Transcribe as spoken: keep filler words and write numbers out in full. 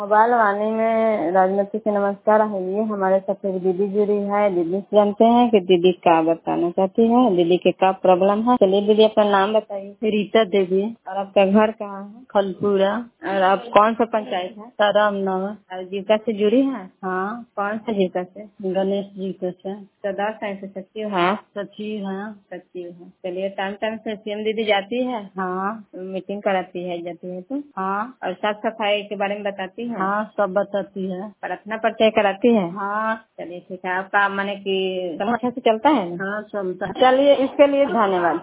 Mobile वाणी में राजनीति से नमस्कार है। ये हमारे साथ एक दीदी जुड़ी है। दीदी से जानते हैं कि दीदी क्या बताना चाहती है, दीदी के क्या प्रॉब्लम है। चलिए दीदी अपना नाम बताइए। रीता देवी। और आपका घर कहाँ है? खलपुरा। और आप कौन सा पंचायत है? रामनगर। और जीविका से जुड़ी है? हाँ। कौन सा जीविका से? गणेश जी के से। सदस्य है, सचिव है? सचिव है। सचिव है। चलिए टाइम टाइम से सीएम दीदी जाती है? हाँ। मीटिंग कराती है, जाती है तो? हाँ। और साफ सफाई के बारे में बताती है? हाँ, सब बताती है। प्रार्थना परिचय कराती है? हाँ। चलिए ठीक है। आपका माने कि अच्छा से चलता है ना? हाँ, चलता है। चलिए इसके लिए धन्यवाद।